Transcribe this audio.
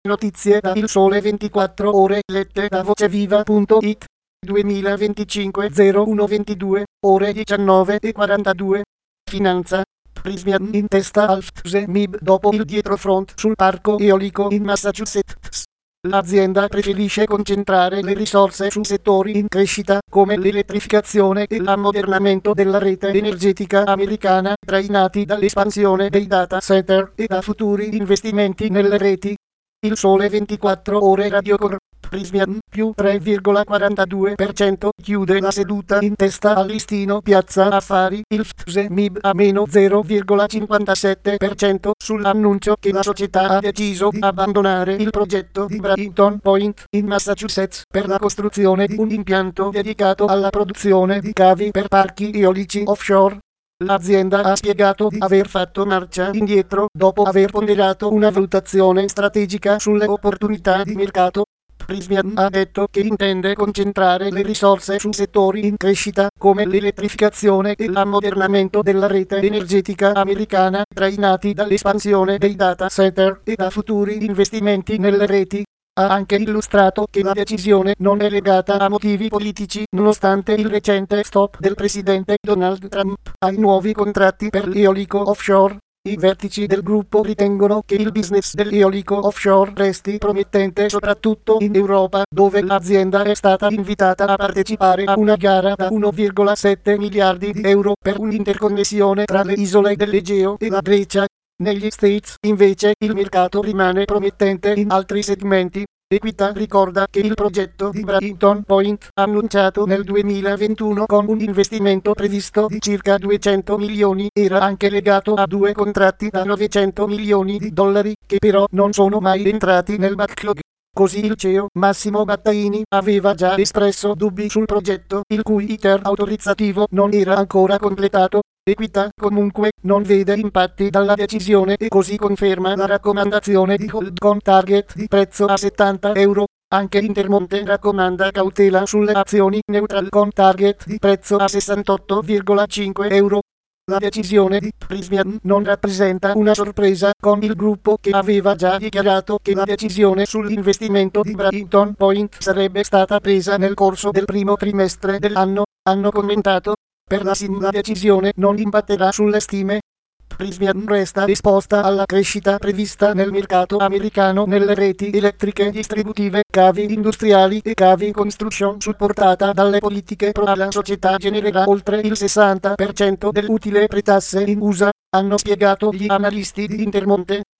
Notizie da Il Sole 24 Ore lette da voceviva.it 2025 0122 ore 19:42. Finanza. Prysmian in testa al FTSE MIB dopo il dietrofront sul parco eolico in Massachusetts. L'azienda preferisce concentrare le risorse su settori in crescita come l'elettrificazione e l'ammodernamento della rete energetica americana, trainati dall'espansione dei data center e da futuri investimenti nelle reti. Il Sole 24 Ore Radio Prysmian più 3,42% chiude la seduta in testa al listino Piazza Affari. Il FTSE MIB a meno 0,57% sull'annuncio che la società ha deciso di abbandonare il progetto di Brighton Point in Massachusetts per la costruzione di un impianto dedicato alla produzione di cavi per parchi eolici offshore. L'azienda ha spiegato di aver fatto marcia indietro dopo aver ponderato una valutazione strategica sulle opportunità di mercato. Prysmian ha detto che intende concentrare le risorse su settori in crescita come l'elettrificazione e l'ammodernamento della rete energetica americana, trainati dall'espansione dei data center e da futuri investimenti nelle reti. Ha anche illustrato che la decisione non è legata a motivi politici, nonostante il recente stop del presidente Donald Trump ai nuovi contratti per l'eolico offshore. I vertici del gruppo ritengono che il business dell'eolico offshore resti promettente soprattutto in Europa, dove l'azienda è stata invitata a partecipare a una gara da 1,7 miliardi di euro per un'interconnessione tra le isole dell'Egeo e la Grecia. Negli States, invece, il mercato rimane promettente in altri segmenti. Equita ricorda che il progetto di Brighton Point, annunciato nel 2021 con un investimento previsto di circa 200 milioni, era anche legato a due contratti da 900 milioni di dollari, che però non sono mai entrati nel backlog. Così il CEO Massimo Battaini aveva già espresso dubbi sul progetto, il cui iter autorizzativo non era ancora completato. Equita comunque non vede impatti dalla decisione e così conferma la raccomandazione di hold con target di prezzo a 70 euro. Anche Intermonte raccomanda cautela sulle azioni neutral con target di prezzo a 68,5 euro. La decisione di Prysmian non rappresenta una sorpresa, con il gruppo che aveva già dichiarato che la decisione sull'investimento di Brighton Point sarebbe stata presa nel corso del primo trimestre dell'anno. Hanno commentato: per la SIM la decisione non impatterà sulle stime. Prysmian resta esposta alla crescita prevista nel mercato americano nelle reti elettriche distributive, cavi industriali e cavi construction, supportata dalle politiche pro. La società genererà oltre il 60% dell'utile pretasse in USA, hanno spiegato gli analisti di Intermonte.